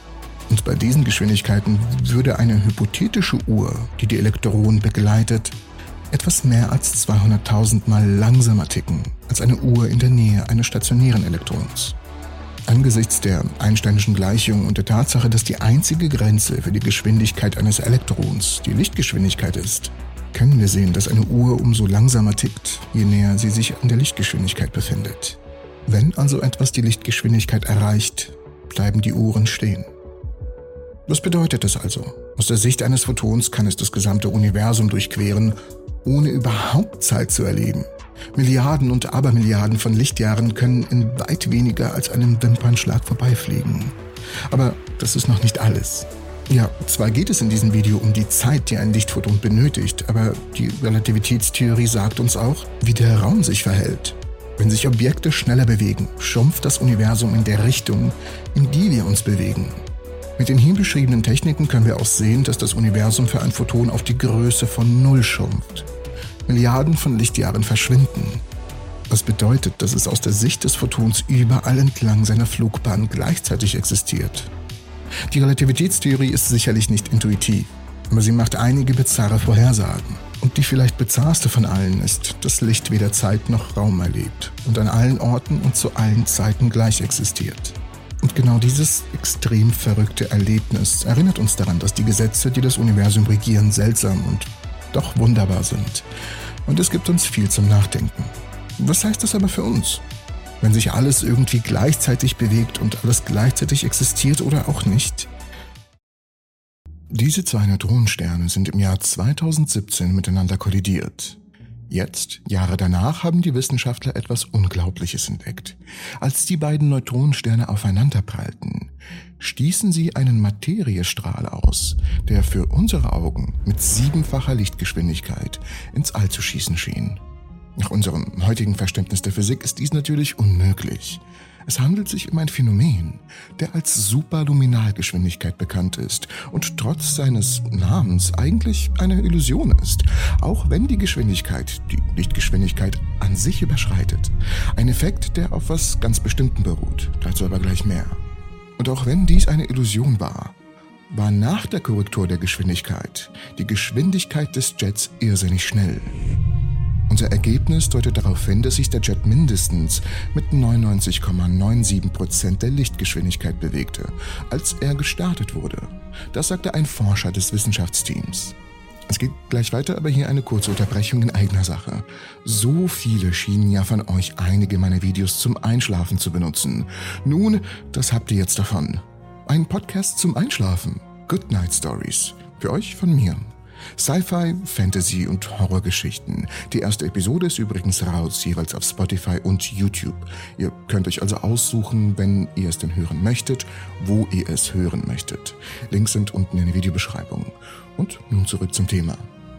Und bei diesen Geschwindigkeiten würde eine hypothetische Uhr, die die Elektronen begleitet, etwas mehr als zweihunderttausend Mal langsamer ticken als eine Uhr in der Nähe eines stationären Elektrons. Angesichts der Einsteinischen Gleichung und der Tatsache, dass die einzige Grenze für die Geschwindigkeit eines Elektrons die Lichtgeschwindigkeit ist, können wir sehen, dass eine Uhr umso langsamer tickt, je näher sie sich an der Lichtgeschwindigkeit befindet. Wenn also etwas die Lichtgeschwindigkeit erreicht, bleiben die Uhren stehen. Was bedeutet das also? Aus der Sicht eines Photons kann es das gesamte Universum durchqueren, ohne überhaupt Zeit zu erleben. Milliarden und Abermilliarden von Lichtjahren können in weit weniger als einem Wimpernschlag vorbeifliegen. Aber das ist noch nicht alles. Ja, zwar geht es in diesem Video um die Zeit, die ein Lichtphoton benötigt, aber die Relativitätstheorie sagt uns auch, wie der Raum sich verhält. Wenn sich Objekte schneller bewegen, schrumpft das Universum in der Richtung, in die wir uns bewegen. Mit den hier beschriebenen Techniken können wir auch sehen, dass das Universum für ein Photon auf die Größe von Null schrumpft. Milliarden von Lichtjahren verschwinden. Das bedeutet, dass es aus der Sicht des Photons überall entlang seiner Flugbahn gleichzeitig existiert. Die Relativitätstheorie ist sicherlich nicht intuitiv, aber sie macht einige bizarre Vorhersagen. Und die vielleicht bizarrste von allen ist, dass Licht weder Zeit noch Raum erlebt und an allen Orten und zu allen Zeiten gleich existiert. Und genau dieses extrem verrückte Erlebnis erinnert uns daran, dass die Gesetze, die das Universum regieren, seltsam und doch wunderbar sind. Und es gibt uns viel zum Nachdenken. Was heißt das aber für uns? Wenn sich alles irgendwie gleichzeitig bewegt und alles gleichzeitig existiert oder auch nicht? Diese zwei Neutronensterne sind im Jahr zweitausendsiebzehn miteinander kollidiert. Jetzt, Jahre danach, haben die Wissenschaftler etwas Unglaubliches entdeckt. Als die beiden Neutronensterne aufeinanderprallten, stießen sie einen Materiestrahl aus, der für unsere Augen mit siebenfacher Lichtgeschwindigkeit ins All zu schießen schien. Nach unserem heutigen Verständnis der Physik ist dies natürlich unmöglich. Es handelt sich um ein Phänomen, der als Superluminalgeschwindigkeit bekannt ist und trotz seines Namens eigentlich eine Illusion ist, auch wenn die Geschwindigkeit die Lichtgeschwindigkeit an sich überschreitet. Ein Effekt, der auf was ganz Bestimmtem beruht, dazu aber gleich mehr. Und auch wenn dies eine Illusion war, war nach der Korrektur der Geschwindigkeit die Geschwindigkeit des Jets irrsinnig schnell. Unser Ergebnis deutet darauf hin, dass sich der Jet mindestens mit neunundneunzig Komma siebenundneunzig Prozent der Lichtgeschwindigkeit bewegte, als er gestartet wurde. Das sagte ein Forscher des Wissenschaftsteams. Es geht gleich weiter, aber hier eine kurze Unterbrechung in eigener Sache. So viele schienen ja von euch einige meiner Videos zum Einschlafen zu benutzen. Nun, das habt ihr jetzt davon. Ein Podcast zum Einschlafen. Good Night Stories. Für euch von mir. Sci-Fi, Fantasy und Horrorgeschichten. Die erste Episode ist übrigens raus, jeweils auf Spotify und YouTube. Ihr könnt euch also aussuchen, wenn ihr es denn hören möchtet, wo ihr es hören möchtet. Links sind unten in der Videobeschreibung. Und nun zurück zum Thema.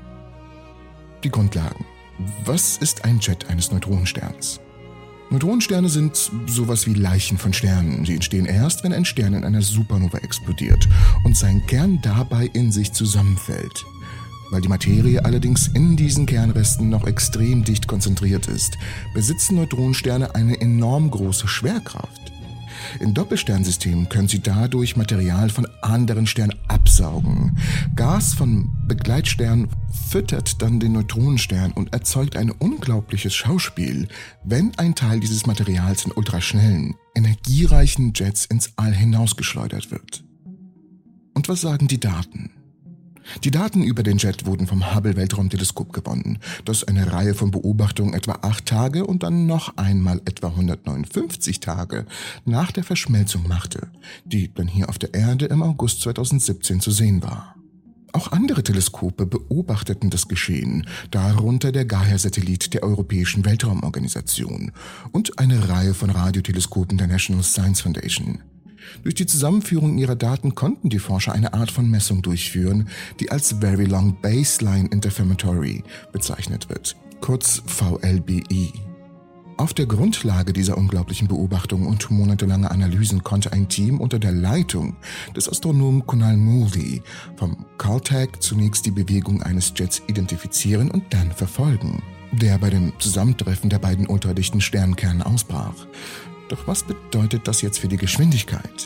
Die Grundlagen. Was ist ein Jet eines Neutronensterns? Neutronensterne sind sowas wie Leichen von Sternen. Sie entstehen erst, wenn ein Stern in einer Supernova explodiert und sein Kern dabei in sich zusammenfällt. Weil die Materie allerdings in diesen Kernresten noch extrem dicht konzentriert ist, besitzen Neutronensterne eine enorm große Schwerkraft. In Doppelsternsystemen können sie dadurch Material von anderen Sternen absaugen. Gas von Begleitsternen füttert dann den Neutronenstern und erzeugt ein unglaubliches Schauspiel, wenn ein Teil dieses Materials in ultraschnellen, energiereichen Jets ins All hinausgeschleudert wird. Und was sagen die Daten? Die Daten über den Jet wurden vom Hubble-Weltraumteleskop gewonnen, das eine Reihe von Beobachtungen etwa acht Tage und dann noch einmal etwa hundertneunundfünfzig Tage nach der Verschmelzung machte, die dann hier auf der Erde im August zweitausendsiebzehn zu sehen war. Auch andere Teleskope beobachteten das Geschehen, darunter der Gaia-Satellit der Europäischen Weltraumorganisation und eine Reihe von Radioteleskopen der National Science Foundation. Durch die Zusammenführung ihrer Daten konnten die Forscher eine Art von Messung durchführen, die als Very Long Baseline Interferometry bezeichnet wird, kurz V L B I. Auf der Grundlage dieser unglaublichen Beobachtungen und monatelange Analysen konnte ein Team unter der Leitung des Astronomen Kunal Mooley vom Caltech zunächst die Bewegung eines Jets identifizieren und dann verfolgen, der bei dem Zusammentreffen der beiden ultradichten Sternkerne ausbrach. Doch was bedeutet das jetzt für die Geschwindigkeit?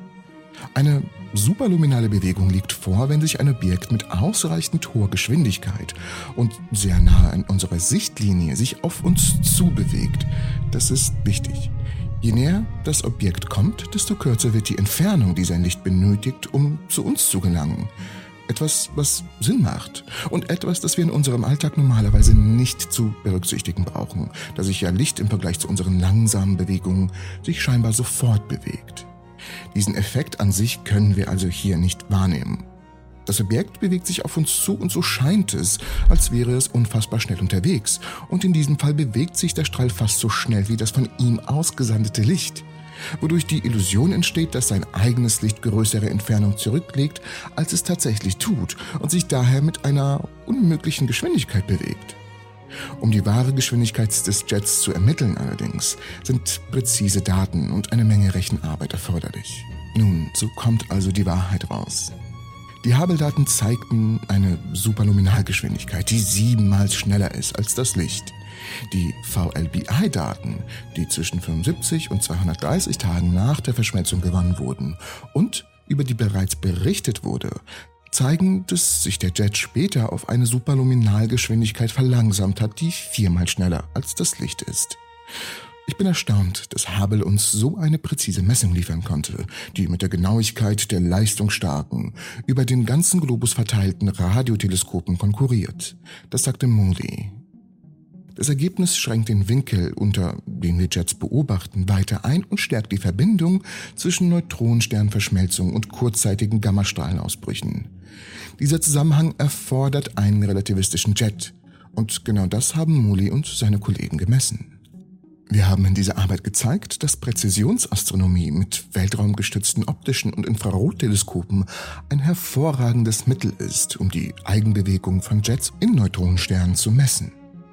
Eine superluminale Bewegung liegt vor, wenn sich ein Objekt mit ausreichend hoher Geschwindigkeit und sehr nahe an unserer Sichtlinie sich auf uns zubewegt. Das ist wichtig. Je näher das Objekt kommt, desto kürzer wird die Entfernung, die sein Licht benötigt, um zu uns zu gelangen. Etwas, was Sinn macht und etwas, das wir in unserem Alltag normalerweise nicht zu berücksichtigen brauchen, da sich ja Licht im Vergleich zu unseren langsamen Bewegungen sich scheinbar sofort bewegt. Diesen Effekt an sich können wir also hier nicht wahrnehmen. Das Objekt bewegt sich auf uns zu und so scheint es, als wäre es unfassbar schnell unterwegs und in diesem Fall bewegt sich der Strahl fast so schnell wie das von ihm ausgesandete Licht, wodurch die Illusion entsteht, dass sein eigenes Licht größere Entfernung zurücklegt, als es tatsächlich tut und sich daher mit einer unmöglichen Geschwindigkeit bewegt. Um die wahre Geschwindigkeit des Jets zu ermitteln allerdings, sind präzise Daten und eine Menge Rechenarbeit erforderlich. Nun, so kommt also die Wahrheit raus. Die Hubble-Daten zeigten eine Superluminalgeschwindigkeit, die siebenmal schneller ist als das Licht. Die V L B I-Daten, die zwischen fünfundsiebzig und zweihundertdreißig Tagen nach der Verschmelzung gewonnen wurden und über die bereits berichtet wurde, zeigen, dass sich der Jet später auf eine Superluminalgeschwindigkeit verlangsamt hat, die viermal schneller als das Licht ist. Ich bin erstaunt, dass Hubble uns so eine präzise Messung liefern konnte, die mit der Genauigkeit der leistungsstarken, über den ganzen Globus verteilten Radioteleskopen konkurriert. Das sagte Mooley. Das Ergebnis schränkt den Winkel, unter dem wir Jets beobachten, weiter ein und stärkt die Verbindung zwischen Neutronensternverschmelzung und kurzzeitigen Gammastrahlenausbrüchen. Dieser Zusammenhang erfordert einen relativistischen Jet, und genau das haben Mooley und seine Kollegen gemessen. Wir haben in dieser Arbeit gezeigt, dass Präzisionsastronomie mit weltraumgestützten optischen und Infrarotteleskopen ein hervorragendes Mittel ist, um die Eigenbewegung von Jets in Neutronensternen zu messen.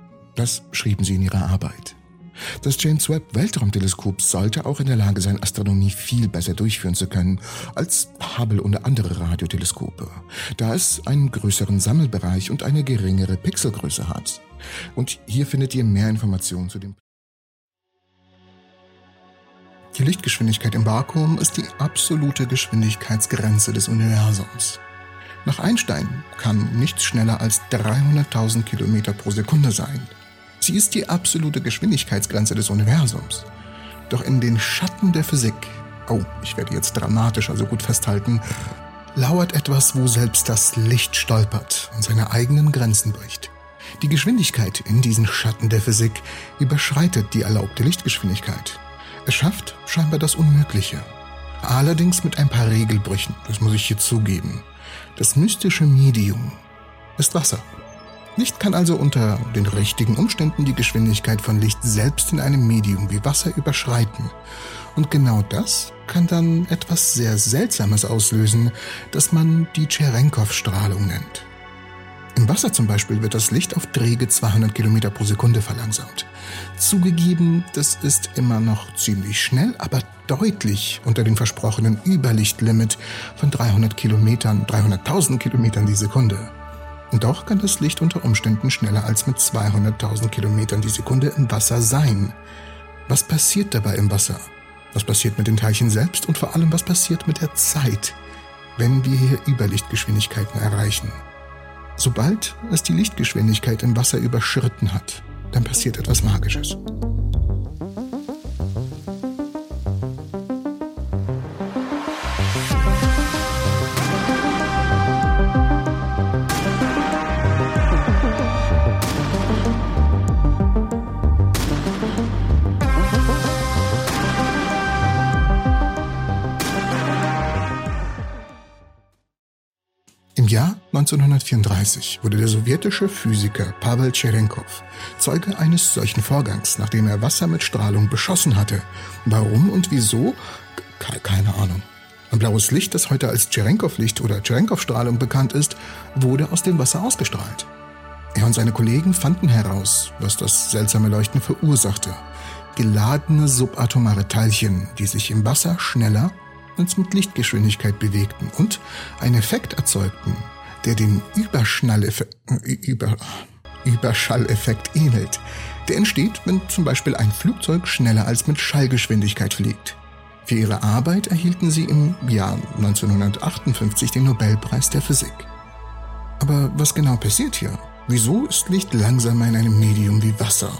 Das schrieben sie in ihrer Arbeit. Das James Webb Weltraumteleskop sollte auch in der Lage sein, Astronomie viel besser durchführen zu können als Hubble und andere Radioteleskope, da es einen größeren Sammelbereich und eine geringere Pixelgröße hat. Und hier findet ihr mehr Informationen zu dem. Die Lichtgeschwindigkeit im Vakuum ist die absolute Geschwindigkeitsgrenze des Universums. Nach Einstein kann nichts schneller als dreihunderttausend Kilometer pro Sekunde sein. Sie ist die absolute Geschwindigkeitsgrenze des Universums. Doch in den Schatten der Physik, oh, ich werde jetzt dramatisch, also gut festhalten, lauert etwas, wo selbst das Licht stolpert und seine eigenen Grenzen bricht. Die Geschwindigkeit in diesen Schatten der Physik überschreitet die erlaubte Lichtgeschwindigkeit. Es schafft scheinbar das Unmögliche. Allerdings mit ein paar Regelbrüchen, das muss ich hier zugeben. Das mystische Medium, ist Wasser. Licht kann also unter den richtigen Umständen die Geschwindigkeit von Licht selbst in einem Medium wie Wasser überschreiten. Und genau das kann dann etwas sehr Seltsames auslösen, das man die Tscherenkow-Strahlung nennt. Im Wasser zum Beispiel wird das Licht auf träge zweihundert Kilometer pro Sekunde verlangsamt. Zugegeben, das ist immer noch ziemlich schnell, aber deutlich unter dem versprochenen Überlichtlimit von dreihundert Kilometern, dreihunderttausend Kilometern die Sekunde. Und doch kann das Licht unter Umständen schneller als mit zweihunderttausend Kilometern die Sekunde im Wasser sein. Was passiert dabei im Wasser? Was passiert mit den Teilchen selbst und vor allem, was passiert mit der Zeit, wenn wir hier Überlichtgeschwindigkeiten erreichen? Sobald es die Lichtgeschwindigkeit im Wasser überschritten hat, dann passiert etwas Magisches. Im Jahr neunzehnhundertvierunddreißig wurde der sowjetische Physiker Pawel Tscherenkow Zeuge eines solchen Vorgangs, nachdem er Wasser mit Strahlung beschossen hatte. Warum und wieso? Keine Ahnung. Ein blaues Licht, das heute als Tscherenkow-Licht oder Tscherenkow-Strahlung bekannt ist, wurde aus dem Wasser ausgestrahlt. Er und seine Kollegen fanden heraus, was das seltsame Leuchten verursachte. Geladene subatomare Teilchen, die sich im Wasser schneller als mit Lichtgeschwindigkeit bewegten und einen Effekt erzeugten, der dem Überschnalleffekt, Über, Überschalleffekt ähnelt. Der entsteht, wenn zum Beispiel ein Flugzeug schneller als mit Schallgeschwindigkeit fliegt. Für ihre Arbeit erhielten sie im Jahr neunzehnhundertachtundfünfzig den Nobelpreis der Physik. Aber was genau passiert hier? Wieso ist Licht langsamer in einem Medium wie Wasser?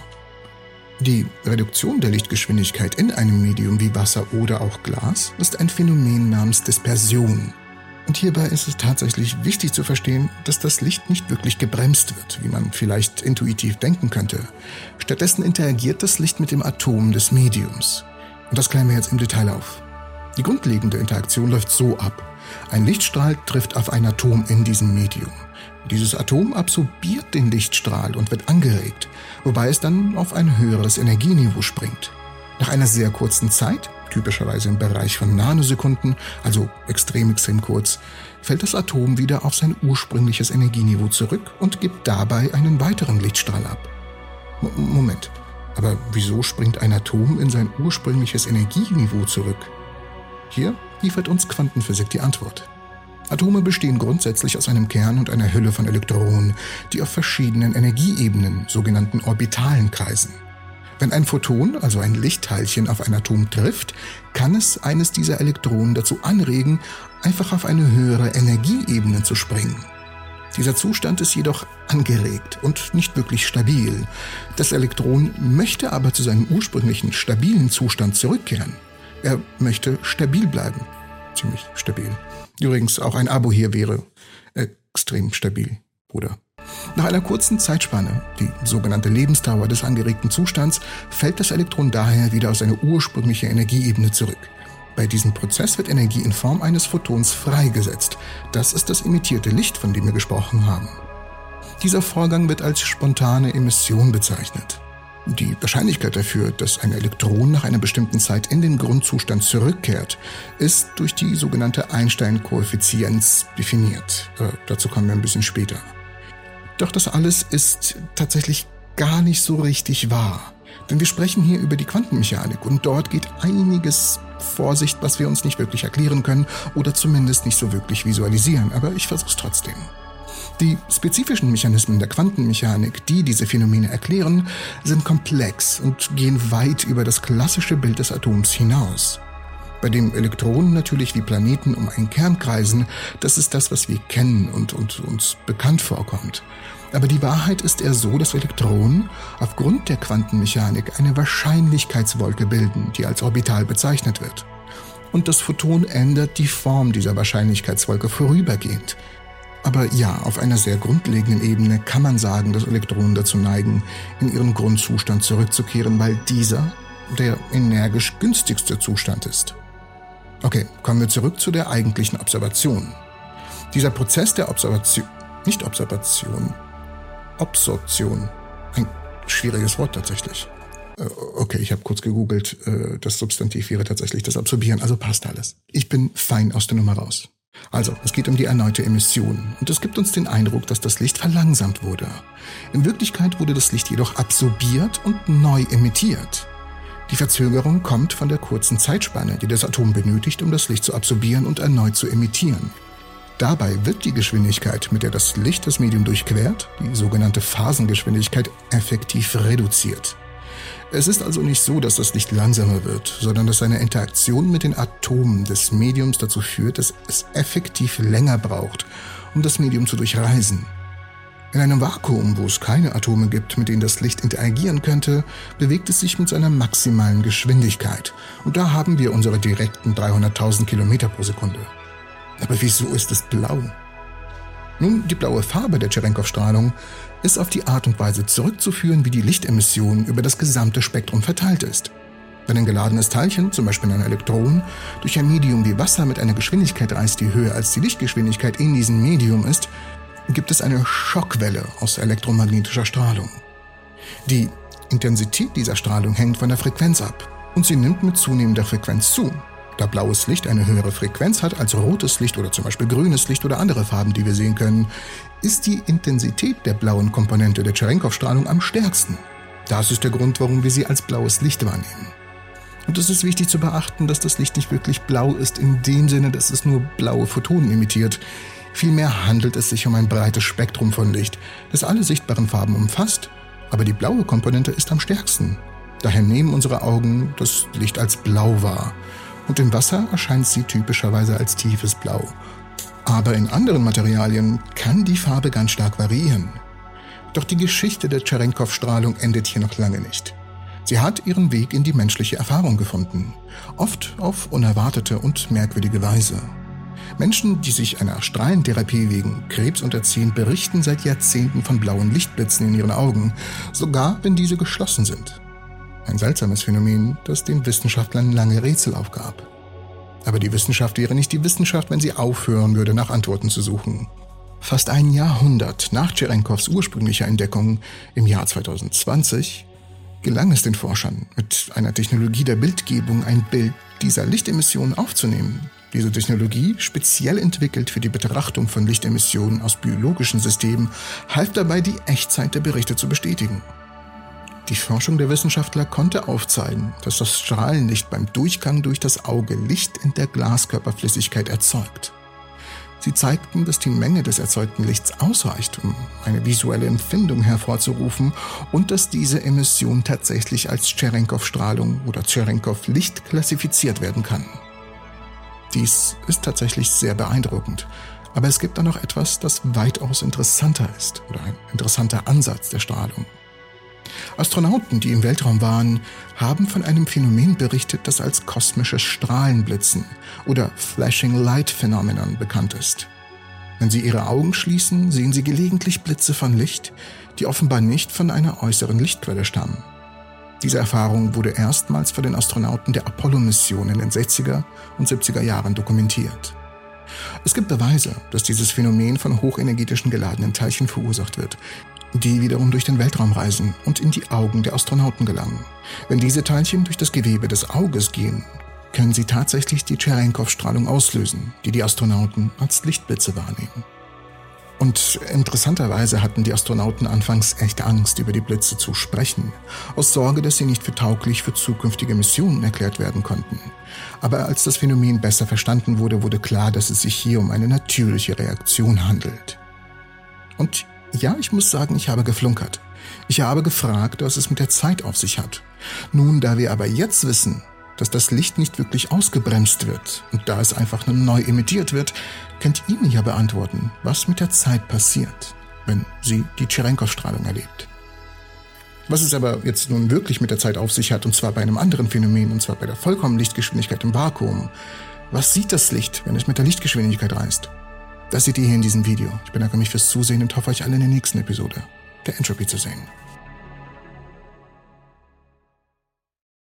Die Reduktion der Lichtgeschwindigkeit in einem Medium wie Wasser oder auch Glas ist ein Phänomen namens Dispersion. Und hierbei ist es tatsächlich wichtig zu verstehen, dass das Licht nicht wirklich gebremst wird, wie man vielleicht intuitiv denken könnte. Stattdessen interagiert das Licht mit dem Atom des Mediums. Und das klären wir jetzt im Detail auf. Die grundlegende Interaktion läuft so ab. Ein Lichtstrahl trifft auf ein Atom in diesem Medium. Dieses Atom absorbiert den Lichtstrahl und wird angeregt, wobei es dann auf ein höheres Energieniveau springt. Nach einer sehr kurzen Zeit, typischerweise im Bereich von Nanosekunden, also extrem, extrem kurz, fällt das Atom wieder auf sein ursprüngliches Energieniveau zurück und gibt dabei einen weiteren Lichtstrahl ab. M- Moment, aber wieso springt ein Atom in sein ursprüngliches Energieniveau zurück? Hier liefert uns Quantenphysik die Antwort. Atome bestehen grundsätzlich aus einem Kern und einer Hülle von Elektronen, die auf verschiedenen Energieebenen, sogenannten Orbitalen, kreisen. Wenn ein Photon, also ein Lichtteilchen, auf ein Atom trifft, kann es eines dieser Elektronen dazu anregen, einfach auf eine höhere Energieebene zu springen. Dieser Zustand ist jedoch angeregt und nicht wirklich stabil. Das Elektron möchte aber zu seinem ursprünglichen stabilen Zustand zurückkehren. Er möchte stabil bleiben. Ziemlich stabil. Übrigens, auch ein Abo hier wäre extrem stabil, Bruder. Nach einer kurzen Zeitspanne, die sogenannte Lebensdauer des angeregten Zustands, fällt das Elektron daher wieder auf seine ursprüngliche Energieebene zurück. Bei diesem Prozess wird Energie in Form eines Photons freigesetzt. Das ist das emittierte Licht, von dem wir gesprochen haben. Dieser Vorgang wird als spontane Emission bezeichnet. Die Wahrscheinlichkeit dafür, dass ein Elektron nach einer bestimmten Zeit in den Grundzustand zurückkehrt, ist durch die sogenannte Einstein-Koeffizienz definiert. Äh, dazu kommen wir ein bisschen später. Doch das alles ist tatsächlich gar nicht so richtig wahr. Denn wir sprechen hier über die Quantenmechanik und dort geht einiges vor sich, was wir uns nicht wirklich erklären können oder zumindest nicht so wirklich visualisieren. Aber ich versuche es trotzdem. Die spezifischen Mechanismen der Quantenmechanik, die diese Phänomene erklären, sind komplex und gehen weit über das klassische Bild des Atoms hinaus. Bei dem Elektronen natürlich wie Planeten um einen Kern kreisen, das ist das, was wir kennen und, und uns bekannt vorkommt. Aber die Wahrheit ist eher so, dass Elektronen aufgrund der Quantenmechanik eine Wahrscheinlichkeitswolke bilden, die als Orbital bezeichnet wird. Und das Photon ändert die Form dieser Wahrscheinlichkeitswolke vorübergehend. Aber ja, auf einer sehr grundlegenden Ebene kann man sagen, dass Elektronen dazu neigen, in ihren Grundzustand zurückzukehren, weil dieser der energisch günstigste Zustand ist. Okay, kommen wir zurück zu der eigentlichen Observation. Dieser Prozess der Observation... Nicht Observation, Absorption. Ein schwieriges Wort tatsächlich. Äh, okay, ich habe kurz gegoogelt. Äh, das Substantiv wäre tatsächlich das Absorbieren, also passt alles. Ich bin fein aus der Nummer raus. Also, es geht um die erneute Emission und es gibt uns den Eindruck, dass das Licht verlangsamt wurde. In Wirklichkeit wurde das Licht jedoch absorbiert und neu emittiert. Die Verzögerung kommt von der kurzen Zeitspanne, die das Atom benötigt, um das Licht zu absorbieren und erneut zu emittieren. Dabei wird die Geschwindigkeit, mit der das Licht das Medium durchquert, die sogenannte Phasengeschwindigkeit, effektiv reduziert. Es ist also nicht so, dass das Licht langsamer wird, sondern dass seine Interaktion mit den Atomen des Mediums dazu führt, dass es effektiv länger braucht, um das Medium zu durchreisen. In einem Vakuum, wo es keine Atome gibt, mit denen das Licht interagieren könnte, bewegt es sich mit seiner maximalen Geschwindigkeit. Und da haben wir unsere direkten dreihunderttausend Kilometer pro Sekunde. Aber wieso ist es blau? Nun, die blaue Farbe der Cherenkov-Strahlung ist auf die Art und Weise zurückzuführen, wie die Lichtemission über das gesamte Spektrum verteilt ist. Wenn ein geladenes Teilchen, zum Beispiel ein Elektron, durch ein Medium wie Wasser mit einer Geschwindigkeit reist, die höher als die Lichtgeschwindigkeit in diesem Medium ist, gibt es eine Schockwelle aus elektromagnetischer Strahlung. Die Intensität dieser Strahlung hängt von der Frequenz ab und sie nimmt mit zunehmender Frequenz zu. Da blaues Licht eine höhere Frequenz hat als rotes Licht oder zum Beispiel grünes Licht oder andere Farben, die wir sehen können, ist die Intensität der blauen Komponente der Cherenkov-Strahlung am stärksten. Das ist der Grund, warum wir sie als blaues Licht wahrnehmen. Und es ist wichtig zu beachten, dass das Licht nicht wirklich blau ist in dem Sinne, dass es nur blaue Photonen emittiert. Vielmehr handelt es sich um ein breites Spektrum von Licht, das alle sichtbaren Farben umfasst, aber die blaue Komponente ist am stärksten. Daher nehmen unsere Augen das Licht als blau wahr. Und im Wasser erscheint sie typischerweise als tiefes Blau. Aber in anderen Materialien kann die Farbe ganz stark variieren. Doch die Geschichte der Cherenkov-Strahlung endet hier noch lange nicht. Sie hat ihren Weg in die menschliche Erfahrung gefunden, oft auf unerwartete und merkwürdige Weise. Menschen, die sich einer Strahlentherapie wegen Krebs unterziehen, berichten seit Jahrzehnten von blauen Lichtblitzen in ihren Augen, sogar wenn diese geschlossen sind. Ein seltsames Phänomen, das den Wissenschaftlern lange Rätsel aufgab. Aber die Wissenschaft wäre nicht die Wissenschaft, wenn sie aufhören würde, nach Antworten zu suchen. Fast ein Jahrhundert nach Cherenkovs ursprünglicher Entdeckung im Jahr zweitausendzwanzig gelang es den Forschern, mit einer Technologie der Bildgebung ein Bild dieser Lichtemissionen aufzunehmen. Diese Technologie, speziell entwickelt für die Betrachtung von Lichtemissionen aus biologischen Systemen, half dabei, die Echtzeit der Berichte zu bestätigen. Die Forschung der Wissenschaftler konnte aufzeigen, dass das Strahlenlicht beim Durchgang durch das Auge Licht in der Glaskörperflüssigkeit erzeugt. Sie zeigten, dass die Menge des erzeugten Lichts ausreicht, um eine visuelle Empfindung hervorzurufen und dass diese Emission tatsächlich als Cherenkov-Strahlung oder Cherenkov-Licht klassifiziert werden kann. Dies ist tatsächlich sehr beeindruckend, aber es gibt da noch etwas, das weitaus interessanter ist oder ein interessanter Ansatz der Strahlung. Astronauten, die im Weltraum waren, haben von einem Phänomen berichtet, das als kosmisches Strahlenblitzen oder Flashing Light Phenomenon bekannt ist. Wenn sie ihre Augen schließen, sehen sie gelegentlich Blitze von Licht, die offenbar nicht von einer äußeren Lichtquelle stammen. Diese Erfahrung wurde erstmals von den Astronauten der Apollo-Mission in den sechziger und siebziger Jahren dokumentiert. Es gibt Beweise, dass dieses Phänomen von hochenergetischen geladenen Teilchen verursacht wird, die wiederum durch den Weltraum reisen und in die Augen der Astronauten gelangen. Wenn diese Teilchen durch das Gewebe des Auges gehen, können sie tatsächlich die Cherenkov-Strahlung auslösen, die die Astronauten als Lichtblitze wahrnehmen. Und interessanterweise hatten die Astronauten anfangs echt Angst, über die Blitze zu sprechen, aus Sorge, dass sie nicht für tauglich für zukünftige Missionen erklärt werden konnten. Aber als das Phänomen besser verstanden wurde, wurde klar, dass es sich hier um eine natürliche Reaktion handelt. Und ja, ich muss sagen, ich habe geflunkert. Ich habe gefragt, was es mit der Zeit auf sich hat. Nun, da wir aber jetzt wissen, dass das Licht nicht wirklich ausgebremst wird und da es einfach nur neu emittiert wird, könnt ihr mir ja beantworten, was mit der Zeit passiert, wenn sie die Cherenkov-Strahlung erlebt. Was es aber jetzt nun wirklich mit der Zeit auf sich hat, und zwar bei einem anderen Phänomen, und zwar bei der vollkommenen Lichtgeschwindigkeit im Vakuum. Was sieht das Licht, wenn es mit der Lichtgeschwindigkeit reist? Das seht ihr hier in diesem Video. Ich bedanke mich fürs Zusehen und hoffe, euch alle in der nächsten Episode der Entropy zu sehen.